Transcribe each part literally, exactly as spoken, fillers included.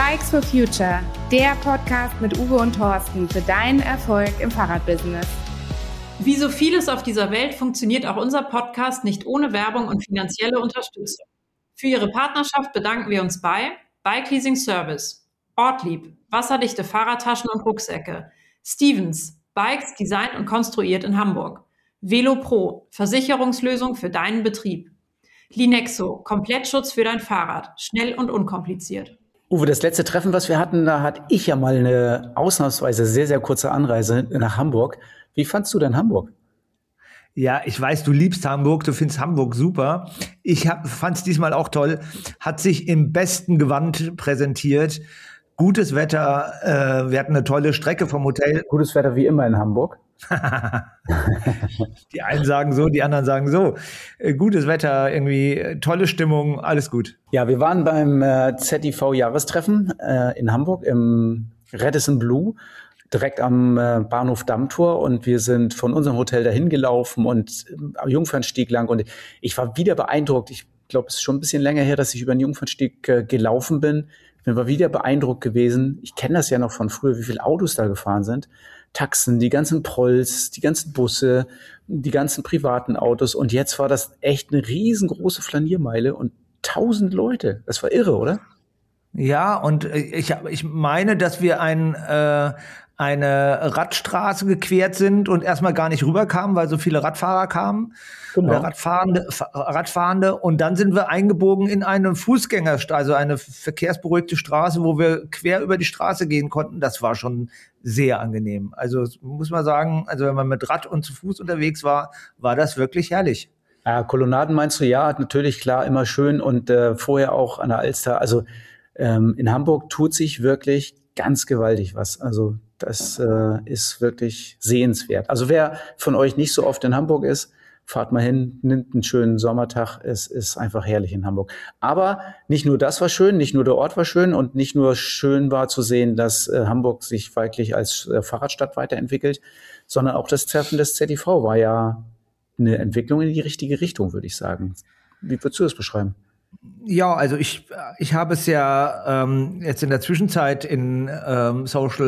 Bikes for Future, der Podcast mit Uwe und Thorsten für deinen Erfolg im Fahrradbusiness. Wie so vieles auf dieser Welt funktioniert auch unser Podcast nicht ohne Werbung und finanzielle Unterstützung. Für Ihre Partnerschaft bedanken wir uns bei Bike Leasing Service, Ortlieb, wasserdichte Fahrradtaschen und Rucksäcke, Stevens, Bikes designt und konstruiert in Hamburg, VeloPro, Versicherungslösung für deinen Betrieb, Linexo, Komplettschutz für dein Fahrrad, schnell und unkompliziert. Uwe, das letzte Treffen, was wir hatten, da hatte ich ja mal eine ausnahmsweise sehr, sehr kurze Anreise nach Hamburg. Wie fandst du denn Hamburg? Ja, ich weiß, du liebst Hamburg, du findest Hamburg super. Ich fand es diesmal auch toll, hat sich im besten Gewand präsentiert. Gutes Wetter, äh, wir hatten eine tolle Strecke vom Hotel. Gutes Wetter wie immer in Hamburg. Die einen sagen so, die anderen sagen so. Äh, gutes Wetter, irgendwie tolle Stimmung, alles gut. Ja, wir waren beim äh, Z I V-Jahrestreffen äh, in Hamburg im Radisson Blu, direkt am äh, Bahnhof Dammtor, und wir sind von unserem Hotel dahin gelaufen und am äh, Jungfernstieg lang, und ich war wieder beeindruckt. Ich glaube, es ist schon ein bisschen länger her, dass ich über den Jungfernstieg äh, gelaufen bin. Ich bin wieder beeindruckt gewesen. Ich kenne das ja noch von früher, wie viele Autos da gefahren sind. Taxen, die ganzen Prolls, die ganzen Busse, die ganzen privaten Autos. Und jetzt war das echt eine riesengroße Flaniermeile und tausend Leute. Das war irre, oder? Ja, und ich, ich meine, dass wir ein, äh, eine Radstraße gequert sind und erstmal gar nicht rüberkamen, weil so viele Radfahrer kamen. Genau. Oder Radfahrende, Radfahrende. Und dann sind wir eingebogen in eine Fußgängerstraße, also eine verkehrsberuhigte Straße, wo wir quer über die Straße gehen konnten. Das war schon sehr angenehm. Also muss man sagen, also wenn man mit Rad und zu Fuß unterwegs war, war das wirklich herrlich. Ja, Kolonnaden meinst du? Ja, natürlich, klar, immer schön. Und äh, vorher auch an der Alster. Also ähm, in Hamburg tut sich wirklich ganz gewaltig was. Also das äh, ist wirklich sehenswert. Also wer von euch nicht so oft in Hamburg ist, fahrt mal hin, nimmt einen schönen Sommertag. Es ist einfach herrlich in Hamburg. Aber nicht nur das war schön, nicht nur der Ort war schön und nicht nur schön war zu sehen, dass äh, Hamburg sich wirklich als äh, Fahrradstadt weiterentwickelt, sondern auch das Treffen des Z I V war ja eine Entwicklung in die richtige Richtung, würde ich sagen. Wie würdest du das beschreiben? Ja, also ich ich habe es ja ähm, jetzt in der Zwischenzeit in ähm,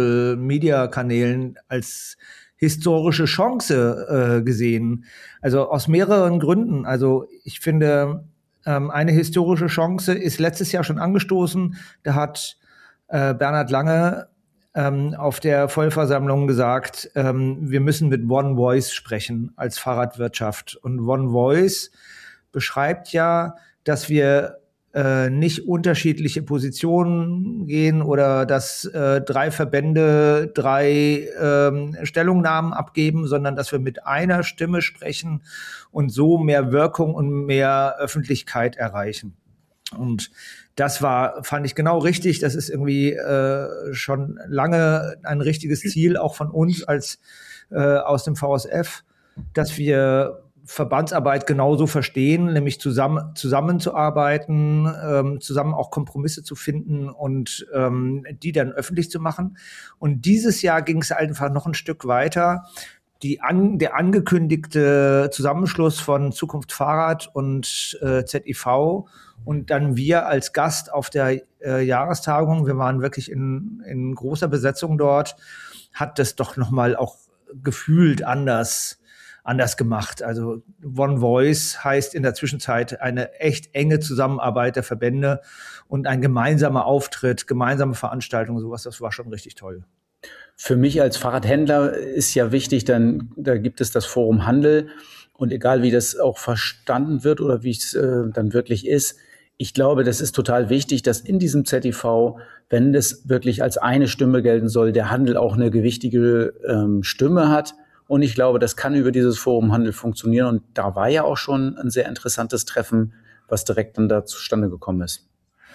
Social-Media-Kanälen als historische Chance äh, gesehen. Also aus mehreren Gründen. Also ich finde, ähm, eine historische Chance ist letztes Jahr schon angestoßen. Da hat äh, Bernhard Lange ähm, auf der Vollversammlung gesagt, ähm, wir müssen mit One Voice sprechen als Fahrradwirtschaft. Und One Voice beschreibt ja, dass wir äh, nicht unterschiedliche Positionen gehen oder dass äh, drei Verbände drei ähm, Stellungnahmen abgeben, sondern dass wir mit einer Stimme sprechen und so mehr Wirkung und mehr Öffentlichkeit erreichen. Und das war, fand ich genau richtig. Das ist irgendwie äh, schon lange ein richtiges Ziel, auch von uns als äh, aus dem V S F, dass wir Verbandsarbeit genauso verstehen, nämlich zusammen zusammenzuarbeiten, ähm, zusammen auch Kompromisse zu finden und ähm, die dann öffentlich zu machen. Und dieses Jahr ging es einfach noch ein Stück weiter. Die an, der angekündigte Zusammenschluss von Zukunft Fahrrad und äh, Z I V und dann wir als Gast auf der äh, Jahrestagung, wir waren wirklich in, in großer Besetzung dort, hat das doch nochmal auch gefühlt anders anders gemacht. Also One Voice heißt in der Zwischenzeit eine echt enge Zusammenarbeit der Verbände und ein gemeinsamer Auftritt, gemeinsame Veranstaltungen, sowas, das war schon richtig toll. Für mich als Fahrradhändler ist ja wichtig, dann da gibt es das Forum Handel, und egal wie das auch verstanden wird oder wie es äh, dann wirklich ist, ich glaube, das ist total wichtig, dass in diesem Z I V, wenn das wirklich als eine Stimme gelten soll, der Handel auch eine gewichtige ähm, Stimme hat. Und ich glaube, das kann über dieses Forum Handel funktionieren. Und da war ja auch schon ein sehr interessantes Treffen, was direkt dann da zustande gekommen ist.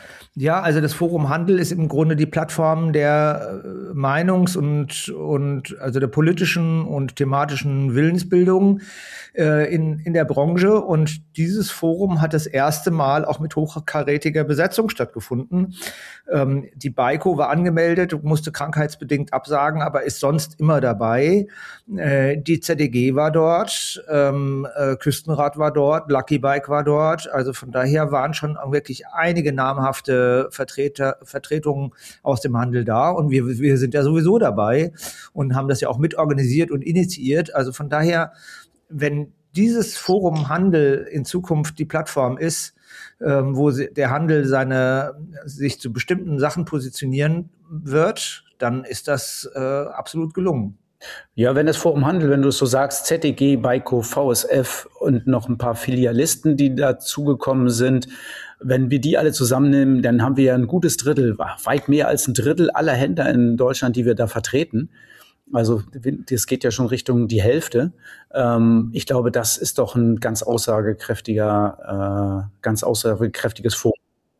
Ja, also das Forum Handel ist im Grunde die Plattform der äh, Meinungs- und, und also der politischen und thematischen Willensbildung äh, in, in der Branche. Und dieses Forum hat das erste Mal auch mit hochkarätiger Besetzung stattgefunden. Ähm, die BAIKO war angemeldet, musste krankheitsbedingt absagen, aber ist sonst immer dabei. Äh, die Z D G war dort, ähm, äh, Küstenrad war dort, Lucky Bike war dort. Also von daher waren schon wirklich einige namhafte namhafte Vertreter, Vertretungen aus dem Handel da und wir, wir sind ja sowieso dabei und haben das ja auch mitorganisiert und initiiert. Also von daher, wenn dieses Forum Handel in Zukunft die Plattform ist, ähm, wo der Handel seine sich zu bestimmten Sachen positionieren wird, dann ist das äh, absolut gelungen. Ja, wenn das Forum Handel, wenn du es so sagst, Z D G, BICO, V S F und noch ein paar Filialisten, die dazugekommen sind, wenn wir die alle zusammennehmen, dann haben wir ja ein gutes Drittel, weit mehr als ein Drittel aller Händler in Deutschland, die wir da vertreten. Also das geht ja schon Richtung die Hälfte. Ähm, ich glaube, das ist doch ein ganz aussagekräftiger, äh, ganz aussagekräftiges Forum.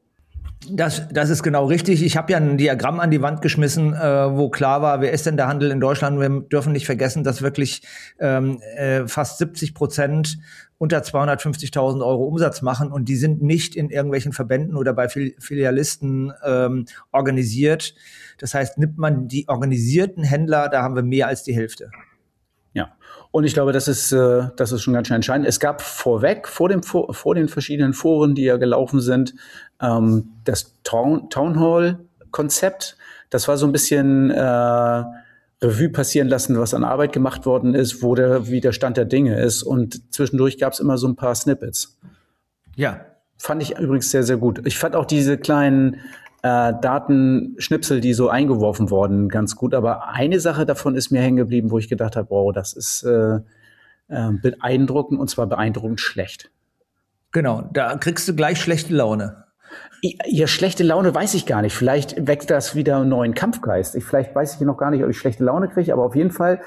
Das, das ist genau richtig. Ich habe ja ein Diagramm an die Wand geschmissen, äh, wo klar war, wer ist denn der Handel in Deutschland? Wir dürfen nicht vergessen, dass wirklich ähm, äh, fast siebzig Prozent unter zweihundertfünfzigtausend Euro Umsatz machen und die sind nicht in irgendwelchen Verbänden oder bei Fil- Filialisten ähm, organisiert. Das heißt, nimmt man die organisierten Händler, da haben wir mehr als die Hälfte. Ja, und ich glaube, das ist, äh, das ist schon ganz schön entscheidend. Es gab vorweg, vor, dem, vor, vor den verschiedenen Foren, die ja gelaufen sind, ähm, das Town, Town Hall-Konzept. Das war so ein bisschen äh, Revue passieren lassen, was an Arbeit gemacht worden ist, wo der, wie der Stand der Dinge ist. Und zwischendurch gab es immer so ein paar Snippets. Ja. Fand ich übrigens sehr, sehr gut. Ich fand auch diese kleinen äh, Datenschnipsel, die so eingeworfen wurden, ganz gut. Aber eine Sache davon ist mir hängen geblieben, wo ich gedacht habe, wow, das ist äh, äh, beeindruckend und zwar beeindruckend schlecht. Genau, da kriegst du gleich schlechte Laune. Ja, schlechte Laune weiß ich gar nicht. Vielleicht weckt das wieder einen neuen Kampfgeist. Ich, vielleicht weiß ich noch gar nicht, ob ich schlechte Laune kriege, aber auf jeden Fall,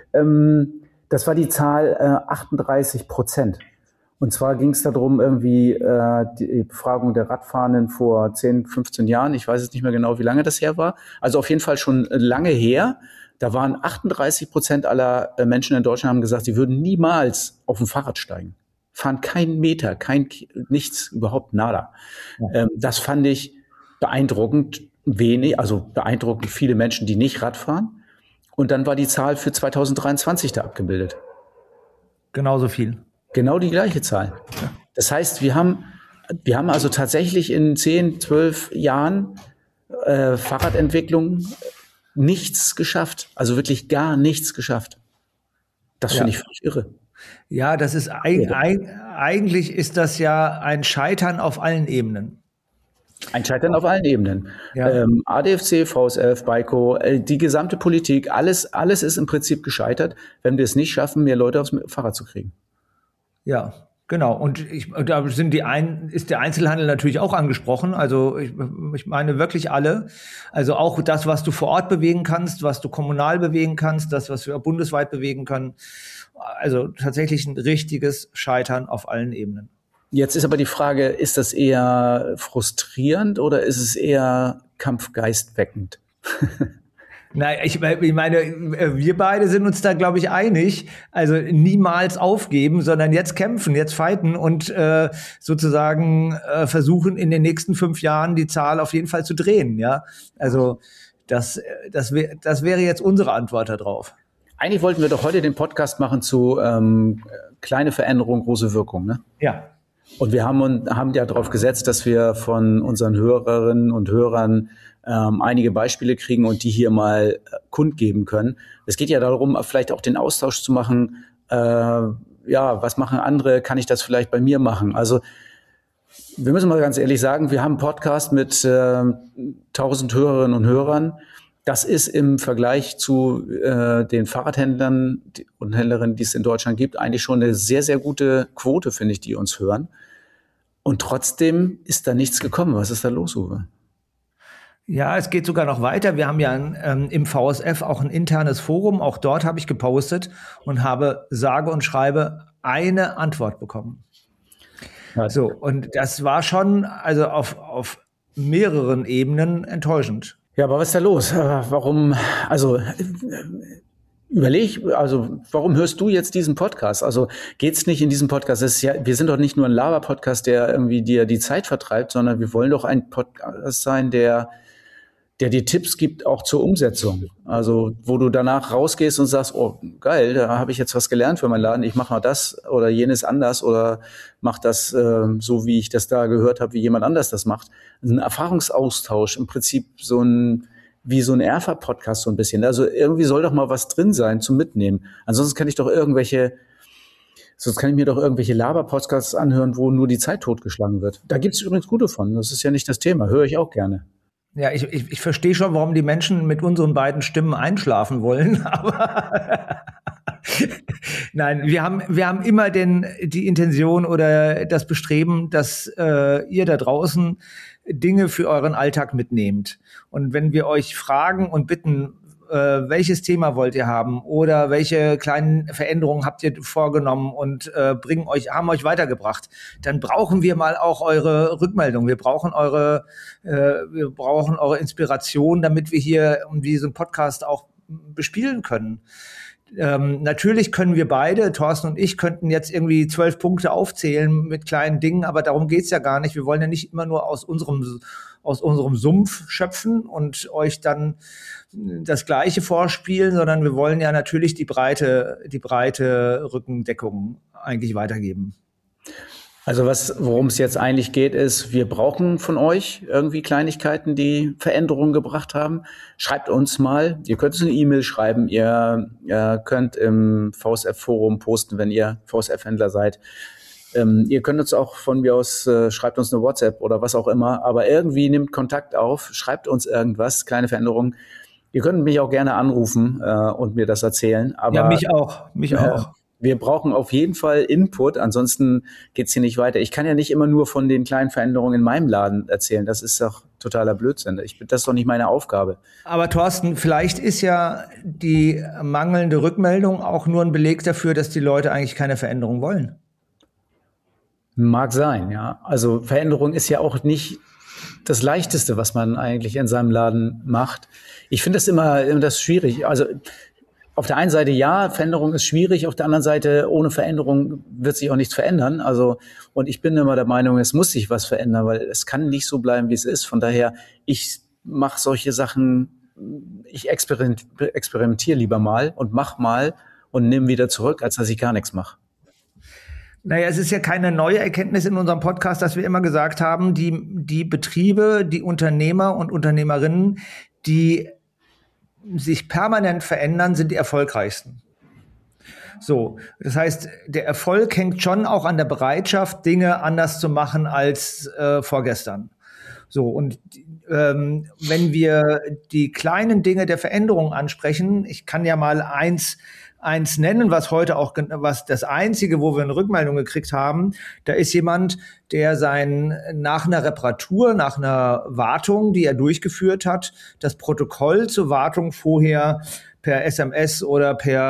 ähm, das war die Zahl äh, achtunddreißig Prozent. Und zwar ging es darum, irgendwie äh, die Befragung der Radfahrenden vor zehn, fünfzehn Jahren. Ich weiß jetzt nicht mehr genau, wie lange das her war. Also auf jeden Fall schon lange her. Da waren achtunddreißig Prozent aller äh, Menschen in Deutschland haben gesagt, sie würden niemals auf ein Fahrrad steigen. Fahren keinen Meter, kein nichts, überhaupt nada. Ja. Ähm, das fand ich beeindruckend wenig, also beeindruckend viele Menschen, die nicht Rad fahren. Und dann war die Zahl für zweitausenddreiundzwanzig da abgebildet. Genauso viel. Genau die gleiche Zahl. Ja. Das heißt, wir haben, wir haben also tatsächlich in zehn, zwölf Jahren äh, Fahrradentwicklung nichts geschafft. Also wirklich gar nichts geschafft. Das finde ja. ich völlig irre. Ja, das ist eig- eig- eigentlich ist das ja ein Scheitern auf allen Ebenen. Ein Scheitern auf allen Ebenen. Ja. Ähm, A D F C, V S F, BICO, äh, die gesamte Politik, alles, alles ist im Prinzip gescheitert, wenn wir es nicht schaffen, mehr Leute aufs Fahrrad zu kriegen. Ja, genau. Und ich, da sind die ein, ist der Einzelhandel natürlich auch angesprochen. Also ich, ich meine wirklich alle. Also auch das, was du vor Ort bewegen kannst, was du kommunal bewegen kannst, das, was wir bundesweit bewegen können. Also tatsächlich ein richtiges Scheitern auf allen Ebenen. Jetzt ist aber die Frage, ist das eher frustrierend oder ist es eher kampfgeistweckend? Nein, ich meine, wir beide sind uns da, glaube ich, einig. Also niemals aufgeben, sondern jetzt kämpfen, jetzt fighten und äh, sozusagen äh, versuchen, in den nächsten fünf Jahren die Zahl auf jeden Fall zu drehen. Ja, also das, das, wär, das wäre jetzt unsere Antwort darauf. Eigentlich wollten wir doch heute den Podcast machen zu ähm, kleine Veränderung, große Wirkung, ne? Ja. Und wir haben, haben ja darauf gesetzt, dass wir von unseren Hörerinnen und Hörern ähm, einige Beispiele kriegen und die hier mal äh, kundgeben können. Es geht ja darum, vielleicht auch den Austausch zu machen. Äh, ja, was machen andere? Kann ich das vielleicht bei mir machen? Also wir müssen mal ganz ehrlich sagen, wir haben einen Podcast mit äh, tausend Hörerinnen und Hörern. Das ist im Vergleich zu äh, den Fahrradhändlern und Händlerinnen, die es in Deutschland gibt, eigentlich schon eine sehr, sehr gute Quote, finde ich, die uns hören. Und trotzdem ist da nichts gekommen. Was ist da los, Uwe? Ja, es geht sogar noch weiter. Wir haben ja ein, ähm, im V S F auch ein internes Forum. Auch dort habe ich gepostet und habe sage und schreibe eine Antwort bekommen. Ja. So, und das war schon also auf, auf mehreren Ebenen enttäuschend. Ja, aber was ist da los? Warum, also überleg, also warum hörst du jetzt diesen Podcast? Also geht's nicht in diesem Podcast? Das ist ja, wir sind doch nicht nur ein Laber-Podcast, der irgendwie dir die Zeit vertreibt, sondern wir wollen doch ein Podcast sein, der der dir Tipps gibt, auch zur Umsetzung. Also wo du danach rausgehst und sagst, oh geil, da habe ich jetzt was gelernt für meinen Laden, ich mache mal das oder jenes anders oder mache das äh, so, wie ich das da gehört habe, wie jemand anders das macht. Ein Erfahrungsaustausch, im Prinzip so ein, wie so ein Erfa-Podcast so ein bisschen. Also irgendwie soll doch mal was drin sein zum Mitnehmen. Ansonsten kann ich doch irgendwelche, sonst kann ich mir doch irgendwelche Laber-Podcasts anhören, wo nur die Zeit totgeschlagen wird. Da gibt es übrigens gute von, das ist ja nicht das Thema, höre ich auch gerne. Ja, ich, ich, ich verstehe schon, warum die Menschen mit unseren beiden Stimmen einschlafen wollen, aber nein, wir haben, wir haben immer den, die Intention oder das Bestreben, dass äh, ihr da draußen Dinge für euren Alltag mitnehmt. Und wenn wir euch fragen und bitten, äh, welches Thema wollt ihr haben oder welche kleinen Veränderungen habt ihr vorgenommen und äh, bringen euch, haben euch weitergebracht, dann brauchen wir mal auch eure Rückmeldung. Wir brauchen eure, äh, wir brauchen eure Inspiration, damit wir hier diesen Podcast auch bespielen können. Ähm, natürlich können wir beide, Thorsten und ich, könnten jetzt irgendwie zwölf Punkte aufzählen mit kleinen Dingen, aber darum geht's ja gar nicht. Wir wollen ja nicht immer nur aus unserem aus unserem Sumpf schöpfen und euch dann das Gleiche vorspielen, sondern wir wollen ja natürlich die breite, die breite Rückendeckung eigentlich weitergeben. Also was, worum es jetzt eigentlich geht, ist, wir brauchen von euch irgendwie Kleinigkeiten, die Veränderungen gebracht haben. Schreibt uns mal. Ihr könnt uns eine E-Mail schreiben. Ihr, ihr könnt im V S F-Forum posten, wenn ihr V S F-Händler seid. Ähm, ihr könnt uns auch von mir aus, äh, schreibt uns eine WhatsApp oder was auch immer. Aber irgendwie nehmt Kontakt auf, schreibt uns irgendwas, kleine Veränderungen. Ihr könnt mich auch gerne anrufen äh, und mir das erzählen. Aber, ja, mich auch. Mich äh, auch. Wir brauchen auf jeden Fall Input, ansonsten geht's hier nicht weiter. Ich kann ja nicht immer nur von den kleinen Veränderungen in meinem Laden erzählen. Das ist doch totaler Blödsinn. Ich, das ist doch nicht meine Aufgabe. Aber Thorsten, vielleicht ist ja die mangelnde Rückmeldung auch nur ein Beleg dafür, dass die Leute eigentlich keine Veränderung wollen. Mag sein, ja. Also Veränderung ist ja auch nicht das Leichteste, was man eigentlich in seinem Laden macht. Ich finde das immer, immer das schwierig. Also auf der einen Seite ja, Veränderung ist schwierig, auf der anderen Seite ohne Veränderung wird sich auch nichts verändern. Also und ich bin immer der Meinung, es muss sich was verändern, weil es kann nicht so bleiben, wie es ist. Von daher, ich mache solche Sachen, ich experimentiere lieber mal und mach mal und nehme wieder zurück, als dass ich gar nichts mache. Naja, es ist ja keine neue Erkenntnis in unserem Podcast, dass wir immer gesagt haben, die, die Betriebe, die Unternehmer und Unternehmerinnen, die sich permanent verändern, sind die erfolgreichsten. So, das heißt, der Erfolg hängt schon auch an der Bereitschaft, Dinge anders zu machen als äh, vorgestern. So, und ähm, wenn wir die kleinen Dinge der Veränderung ansprechen, ich kann ja mal eins eins nennen, was heute auch, was das einzige, wo wir eine Rückmeldung gekriegt haben, da ist jemand, der sein, nach einer Reparatur, nach einer Wartung, die er durchgeführt hat, das Protokoll zur Wartung vorher per S M S oder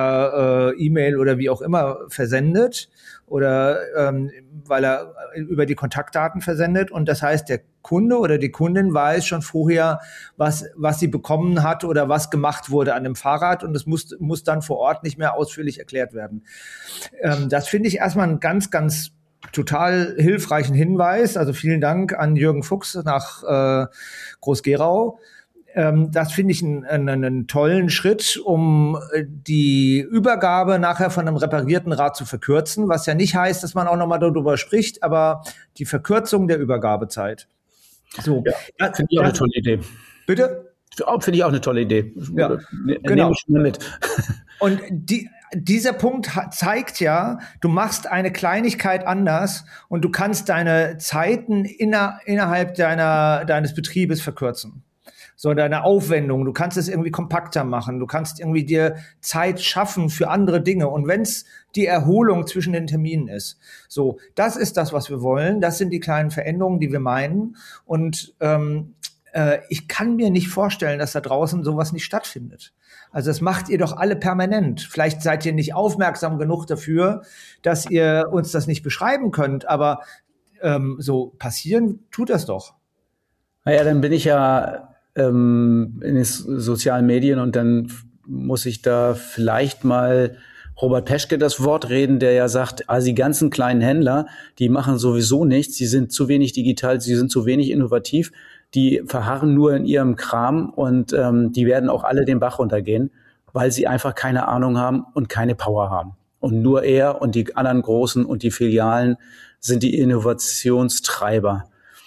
per äh, E-Mail oder wie auch immer versendet oder ähm, weil er über die Kontaktdaten versendet und das heißt, der Kunde oder die Kundin weiß schon vorher, was was sie bekommen hat oder was gemacht wurde an dem Fahrrad und es muss muss dann vor Ort nicht mehr ausführlich erklärt werden. Ähm, das finde ich erstmal einen ganz, ganz total hilfreichen Hinweis. Also vielen Dank an Jürgen Fuchs nach äh, Groß-Gerau. Ähm, das finde ich einen, einen, einen tollen Schritt, um die Übergabe nachher von einem reparierten Rad zu verkürzen, was ja nicht heißt, dass man auch nochmal darüber spricht, aber die Verkürzung der Übergabezeit. So, ja, finde ich auch eine tolle Idee. Bitte? Finde ich auch eine tolle Idee. Ja, ne, genau. Nehme ich schon mit. Und die, dieser Punkt zeigt ja, du machst eine Kleinigkeit anders und du kannst deine Zeiten inner, innerhalb deiner, deines Betriebes verkürzen. So, deine Aufwendung, du kannst es irgendwie kompakter machen, du kannst irgendwie dir Zeit schaffen für andere Dinge und wenn es die Erholung zwischen den Terminen ist. So, das ist das, was wir wollen, das sind die kleinen Veränderungen, die wir meinen und ähm, äh, ich kann mir nicht vorstellen, dass da draußen sowas nicht stattfindet. Also das macht ihr doch alle permanent. Vielleicht seid ihr nicht aufmerksam genug dafür, dass ihr uns das nicht beschreiben könnt, aber ähm, so passieren tut das doch. Naja, dann bin ich ja in den sozialen Medien und dann muss ich da vielleicht mal Robert Peschke das Wort reden, der ja sagt, also die ganzen kleinen Händler, die machen sowieso nichts, die sind zu wenig digital, sie sind zu wenig innovativ. die verharren nur in ihrem Kram und ähm, die werden auch alle den Bach runtergehen, weil sie einfach keine Ahnung haben und keine Power haben. Und nur er und die anderen Großen und die Filialen sind die Innovationstreiber.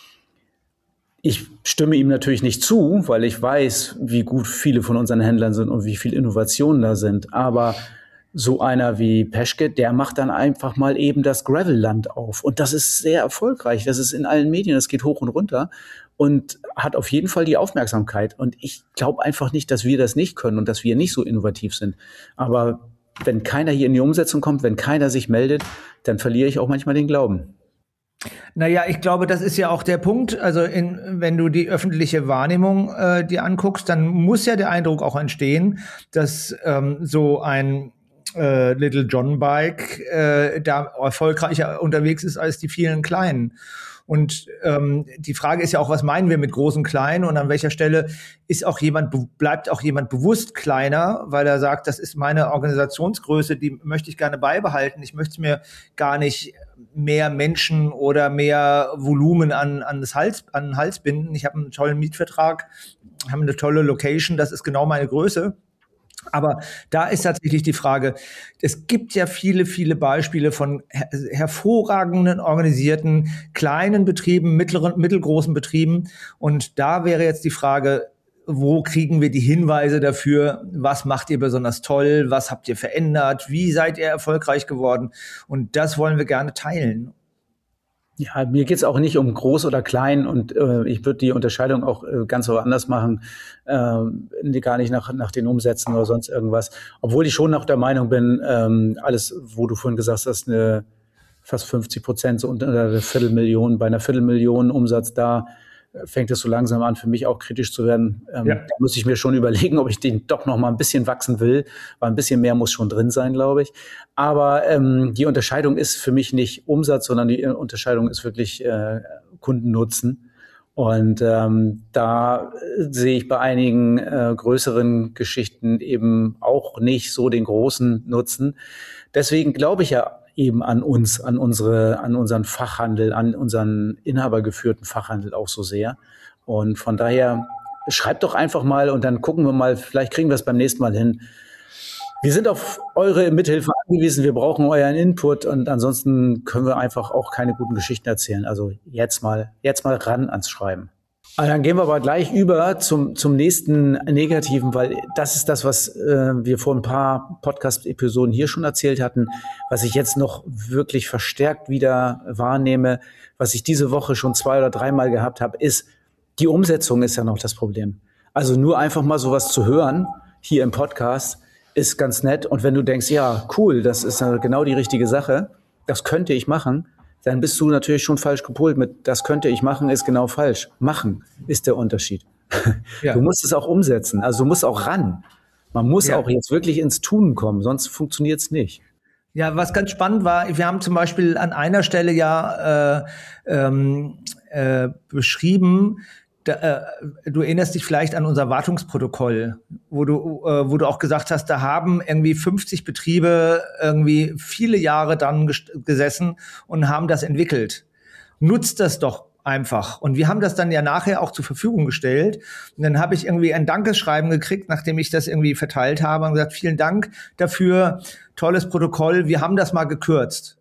Ich stimme ihm natürlich nicht zu, weil ich weiß, wie gut viele von unseren Händlern sind und wie viel Innovationen da sind. Aber so einer wie Peschke, der macht dann einfach mal eben das Gravelland auf. Und das ist sehr erfolgreich. Das ist in allen Medien, das geht hoch und runter und hat auf jeden Fall die Aufmerksamkeit. Und ich glaube einfach nicht, dass wir das nicht können und dass wir nicht so innovativ sind. Aber wenn keiner hier in die Umsetzung kommt, wenn keiner sich meldet, dann verliere ich auch manchmal den Glauben. Naja, ich glaube, das ist ja auch der Punkt. Also in, wenn du die öffentliche Wahrnehmung äh, dir anguckst, dann muss ja der Eindruck auch entstehen, dass ähm, so ein äh, Little John Bike äh, da erfolgreicher unterwegs ist als die vielen Kleinen. Und ähm, die Frage ist ja auch, was meinen wir mit großen Kleinen und an welcher Stelle ist auch jemand, bleibt auch jemand bewusst kleiner, weil er sagt, das ist meine Organisationsgröße, die möchte ich gerne beibehalten. Ich möchte mir gar nicht mehr Menschen oder mehr Volumen an, an, das Hals, an den Hals binden. Ich habe einen tollen Mietvertrag, habe eine tolle Location, das ist genau meine Größe. Aber da ist tatsächlich die Frage, es gibt ja viele, viele Beispiele von her- hervorragenden, organisierten, kleinen Betrieben, mittleren, mittelgroßen Betrieben. Und da wäre jetzt die Frage, wo kriegen wir die Hinweise dafür? Was macht ihr besonders toll? Was habt ihr verändert? Wie seid ihr erfolgreich geworden? Und das wollen wir gerne teilen. Ja, mir geht's auch nicht um groß oder klein und äh, ich würde die Unterscheidung auch äh, ganz woanders machen, äh, gar nicht nach, nach den Umsätzen oder sonst irgendwas. Obwohl ich schon noch der Meinung bin, ähm, alles, wo du vorhin gesagt hast, eine fast fünfzig Prozent, so unter einer Viertelmillion, bei einer Viertelmillion Umsatz, da fängt es so langsam an, für mich auch kritisch zu werden. Ähm, ja. Da muss ich mir schon überlegen, ob ich den doch noch mal ein bisschen wachsen will, weil ein bisschen mehr muss schon drin sein, glaube ich. Aber ähm, die Unterscheidung ist für mich nicht Umsatz, sondern die Unterscheidung ist wirklich äh, Kundennutzen. Und ähm, da sehe ich bei einigen äh, größeren Geschichten eben auch nicht so den großen Nutzen. Deswegen glaube ich ja eben an uns, an unsere, an unseren Fachhandel, an unseren inhabergeführten Fachhandel auch so sehr. Und von daher schreibt doch einfach mal und dann gucken wir mal, vielleicht kriegen wir es beim nächsten Mal hin. Wir sind auf eure Mithilfe angewiesen, wir brauchen euren Input und ansonsten können wir einfach auch keine guten Geschichten erzählen. Also jetzt mal, jetzt mal ran ans Schreiben. Also dann gehen wir aber gleich über zum, zum nächsten Negativen, weil das ist das, was äh, wir vor ein paar Podcast-Episoden hier schon erzählt hatten, was ich jetzt noch wirklich verstärkt wieder wahrnehme, was ich diese Woche schon zwei oder dreimal gehabt habe, ist, die Umsetzung ist ja noch das Problem. Also nur einfach mal sowas zu hören, hier im Podcast, ist ganz nett. Und wenn du denkst, ja, cool, das ist genau die richtige Sache, das könnte ich machen, dann bist du natürlich schon falsch gepolt mit, das könnte ich machen, ist genau falsch. Machen ist der Unterschied. Ja. Du musst es auch umsetzen, also du musst auch ran. Man muss ja auch jetzt wirklich ins Tun kommen, sonst funktioniert es nicht. Ja, was ganz spannend war, wir haben zum Beispiel an einer Stelle ja äh, ähm, äh, beschrieben, da, äh, du erinnerst dich vielleicht an unser Wartungsprotokoll, wo du, äh, wo du auch gesagt hast, da haben irgendwie fünfzig Betriebe irgendwie viele Jahre dran gest- gesessen und haben das entwickelt. Nutzt das doch einfach. Und wir haben das dann ja nachher auch zur Verfügung gestellt. Und dann habe ich irgendwie ein Dankeschreiben gekriegt, nachdem ich das irgendwie verteilt habe und gesagt, vielen Dank dafür, tolles Protokoll, wir haben das mal gekürzt.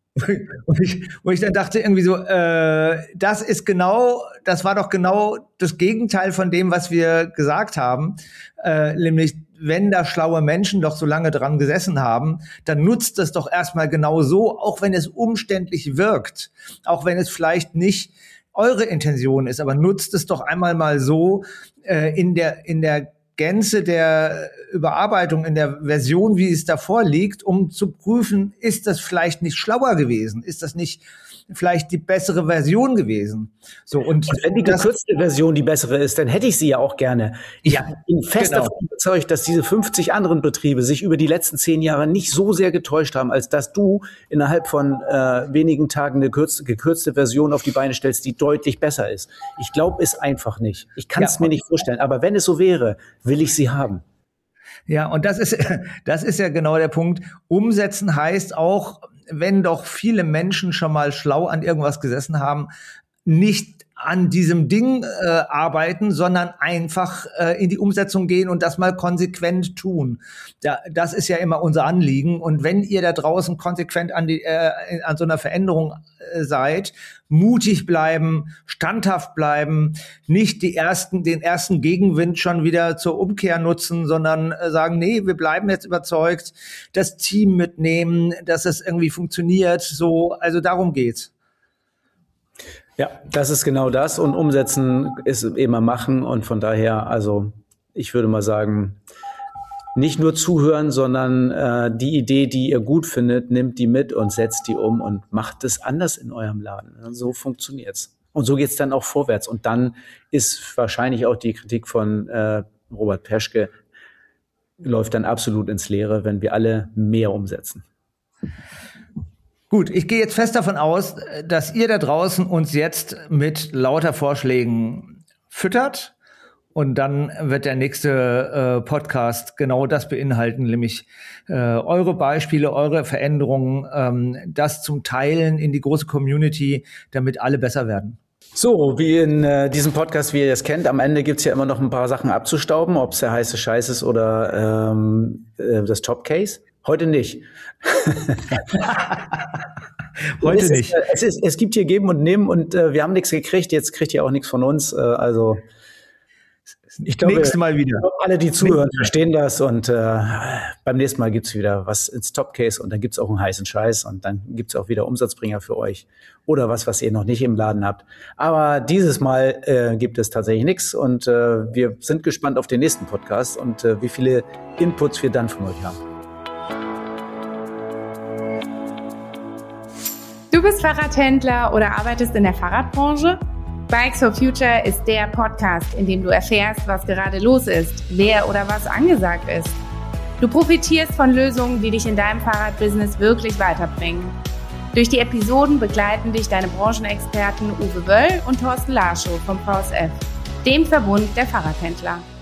Und ich, wo ich dann dachte irgendwie so, äh, das ist genau, das war doch genau das Gegenteil von dem, was wir gesagt haben, äh, nämlich wenn da schlaue Menschen doch so lange dran gesessen haben, dann nutzt das doch erstmal genau so, auch wenn es umständlich wirkt, auch wenn es vielleicht nicht eure Intention ist, aber nutzt es doch einmal mal so äh, in der in der Gänze der Überarbeitung, in der Version, wie es davor liegt, um zu prüfen, ist das vielleicht nicht schlauer gewesen? Ist das nicht vielleicht die bessere Version gewesen? So, und, und wenn die gekürzte Version die bessere ist, dann hätte ich sie ja auch gerne. Ich ja, bin fest genau. davon überzeugt, dass diese fünfzig anderen Betriebe sich über die letzten zehn Jahre nicht so sehr getäuscht haben, als dass du innerhalb von äh, wenigen Tagen eine gekürzte, gekürzte Version auf die Beine stellst, die deutlich besser ist. Ich glaube es einfach nicht. Ich kann es ja. mir nicht vorstellen. Aber wenn es so wäre, will ich sie haben. Ja, und das ist, das ist ja genau der Punkt. Umsetzen heißt auch, wenn doch viele Menschen schon mal schlau an irgendwas gesessen haben, nicht an diesem Ding äh, arbeiten, sondern einfach äh, in die Umsetzung gehen und das mal konsequent tun. Da, das ist ja immer unser Anliegen. Und wenn ihr da draußen konsequent an, die, äh, an so einer Veränderung äh, seid, mutig bleiben, standhaft bleiben, nicht die ersten, den ersten Gegenwind schon wieder zur Umkehr nutzen, sondern äh, sagen, nee, wir bleiben jetzt überzeugt, das Team mitnehmen, dass es irgendwie funktioniert. So, also darum geht's. Ja, das ist genau das und umsetzen ist immer machen und von daher, also ich würde mal sagen, nicht nur zuhören, sondern äh, die Idee, die ihr gut findet, nehmt die mit und setzt die um und macht es anders in eurem Laden. So funktioniert's. Und so geht's dann auch vorwärts und dann ist wahrscheinlich auch die Kritik von äh, Robert Peschke läuft dann absolut ins Leere, wenn wir alle mehr umsetzen. Gut, ich gehe jetzt fest davon aus, dass ihr da draußen uns jetzt mit lauter Vorschlägen füttert und dann wird der nächste äh, Podcast genau das beinhalten, nämlich äh, eure Beispiele, eure Veränderungen, ähm, das zum Teilen in die große Community, damit alle besser werden. So, wie in äh, diesem Podcast, wie ihr das kennt, am Ende gibt's ja immer noch ein paar Sachen abzustauben, ob es der heiße Scheiß ist oder ähm, äh, das Top-Case. Heute nicht. Heute es nicht. Ist, es, ist, es gibt hier Geben und Nehmen und äh, wir haben nichts gekriegt, jetzt kriegt ihr auch nichts von uns. Äh, also ich glaube, nächstes Mal wieder. Ich glaube, alle, die zuhören, verstehen das und äh, beim nächsten Mal gibt's wieder was ins Top-Case und dann gibt's auch einen heißen Scheiß und dann gibt's auch wieder Umsatzbringer für euch oder was, was ihr noch nicht im Laden habt. Aber dieses Mal äh, gibt es tatsächlich nichts und äh, wir sind gespannt auf den nächsten Podcast und äh, wie viele Inputs wir dann von euch haben. Du bist Fahrradhändler oder arbeitest in der Fahrradbranche? Bikes for Future ist der Podcast, in dem du erfährst, was gerade los ist, wer oder was angesagt ist. Du profitierst von Lösungen, die dich in deinem Fahrradbusiness wirklich weiterbringen. Durch die Episoden begleiten dich deine Branchenexperten Uwe Wöll und Thorsten Larschow vom V S F, dem Verbund der Fahrradhändler.